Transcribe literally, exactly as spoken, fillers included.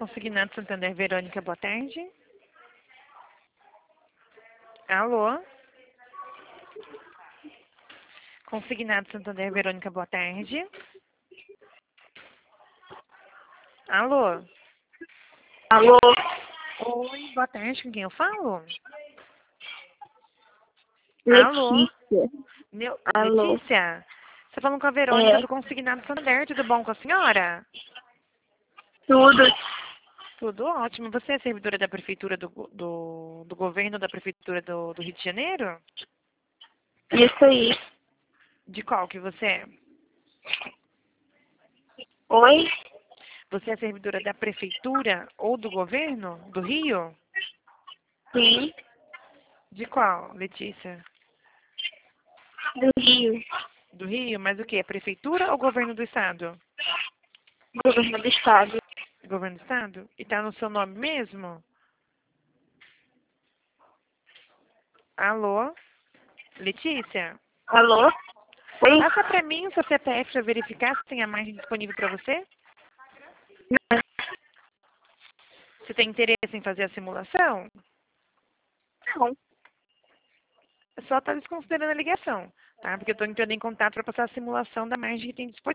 Consignado Santander, Verônica, boa tarde. Alô? Consignado Santander, Verônica, boa tarde. Alô? Alô? Oi, boa tarde, com quem eu falo? Alô? Letícia. Neu- Alô? Letícia? Você falando com a Verônica É, do Consignado Santander, tudo bom com a senhora? tudo. Tudo ótimo. Você é servidora da prefeitura do, go- do, do governo da prefeitura do, do Rio de Janeiro? Isso aí. De qual que você é? Oi? Você é servidora da prefeitura ou do governo do Rio? Sim, De qual, Letícia? do Rio. Do Rio, mas o que? É prefeitura ou governo do estado? Governo do Estado. Governo do estado? E tá no seu nome mesmo? Alô? Letícia? Alô? Oi? Passa pra mim o seu C P F para verificar se tem a margem disponível para você. Você tem interesse em fazer a simulação? Não. É só estar desconsiderando a ligação, tá? Porque eu estou entrando em contato para passar a simulação da margem que tem disponível.